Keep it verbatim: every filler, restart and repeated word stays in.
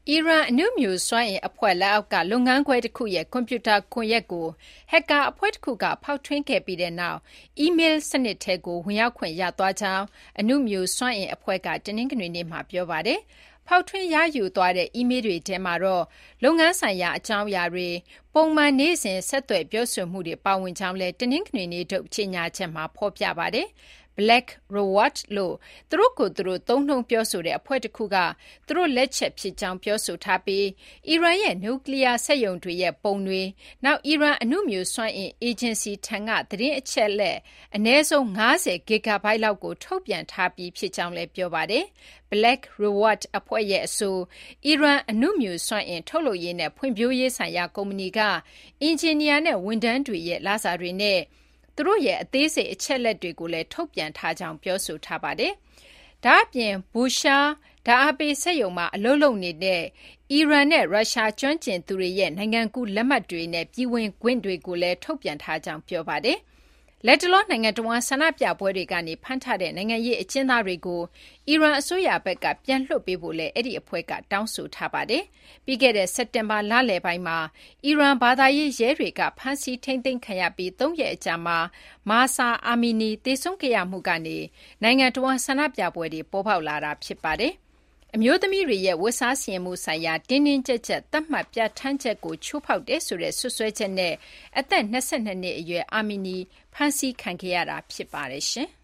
အီရန်အနုမြူစွမ်းအင်အဖွဲ့လက်အောက်ကလုပ်ငန်းခွဲတခုရဲ့ကွန်ပျူတာကွန်ရက်ကိုဟက်ကာအဖွဲ့တခုကဖောက်ထွင်းခဲ့ပြီးတဲ့နောက်အီးမေးလ်စနစ်ထဲကိုဝင်ရောက်ခွင့်ရသွားကြောင်းအနုမြူစွမ်းအင်အဖွဲ့ကတနင်္ဂနွေနေ့မှာပြောပါတယ်။ဖောက်ထွင်းရယူသွားတဲ့အီးမေးလ်တွေထဲမှာတော့လုပ်ငန်းဆိုင်ရာအကြောင်းအရာတွေပုံမှန်နေ့စဉ်ဆက်သွယ်ပြောဆိုမှုတွေပါဝင်ကြောင်းလည်းတနင်္ဂနွေနေ့ထုတ်ကြေညာချက်မှာဖော်ပြပါတယ်။ Black Reward လို့သူတို့ကိုယ်သူတို့သုံးနှုန်းပြောဆိုတဲ့အဖွဲ့တခုကသူတို့လက်ချက်ဖြစ်ကြောင်းပြောဆိုထားပြီးအီရန်ရဲ့နျူကလ িয়ার စက်ရုံတွေရဲ့ပုံတွေနောက်အီရန်အနုမြူစွမ်းအင်အေဂျင်စီထံကသတင်းအချက်အလက်အနည်းဆုံး၅၀ဂစ်ဂါဘိုက်လောက်ကိုထုတ်ပြန်ထားပြီးဖြစ်ကြောင်းလည်းပြောပါတယ်။ Black Reward အဖွဲ့ရဲ့အဆိုအီရန်အနုမြူစွမ်းအင်ထုတ်လုပ်ရေးနဲ့ဖွံ့ဖြိုးရေးဆိုင်ရာကုမ္ပဏီကအင်ဂျင်နီယာနဲ့ဝန်ထမ်းတွေရဲ့လစာတွေနဲ့သူတို့ရဲ့အသေးစိတ်အချက်လက်တွေကိုလည်းထုတ်ပြန်ထားကြောင်းပြောဆိုထားပါတယ်။ဒါ့အပြင်ဘူရှားဓာတ်အားပေးစက်ရုံမှာအလုပ်လုပ်နေတဲ့အီရန်နဲ့ရုရှားကျွမ်းကျင်သူတွေရဲ့နိုင်ငံကူးလက်မှတ်တွေနဲ့ပြည်ဝင်ခွင့်တွေကိုလည်းထုတ်ပြန်ထားကြောင်းပြောပါတယ်။လက်တလောနိုင်ငံတော်ဝန်ဆန္ဒပြပွဲတွေကနေဖမ်းထားတဲ့နိုင်ငံရေးအကျဉ်းသားတွေကိုအီရန်အစိုးရဘက်ကပြန်လွှတ်ပေးဖို့လည်းအဲ့ဒီအဖွဲ့ကတောင်းဆိုထားပါတယ်။ပြီးခဲ့တဲ့စက်တင်ဘာလလယ်ပိုင်းမှာအီရန်ဘာသာရေးရဲတွေကဖမ်းဆီးထိန်းသိမ်းခံရပြီးသုံးရက်အကြာမှာမာဆာအာမီနီတေဆုံးခဲ့ရမှုကနေနိုင်ငံတော်ဝန်ဆန္ဒပြပွဲတွေပေါ်ပေါက်လာတာဖြစ်ပါတယ်။အမျိုးသမီးတွေရဲ့ဝတ်စားဆင်မှုဆိုင်ရာတင်းတင်းကြပ်ကြပ်သတ်မှတ်ပြဋ္ဌာန်းချက်ကိုချိုးဖောက်တယ်ဆိုတဲ့ဆွဆွဲချက်နဲ့အသက်၂၂နှစ်အရွယ်အာမီနီဖမ်းဆီးခံခဲ့ရတာဖြစ်ပါတယ်ရှင်။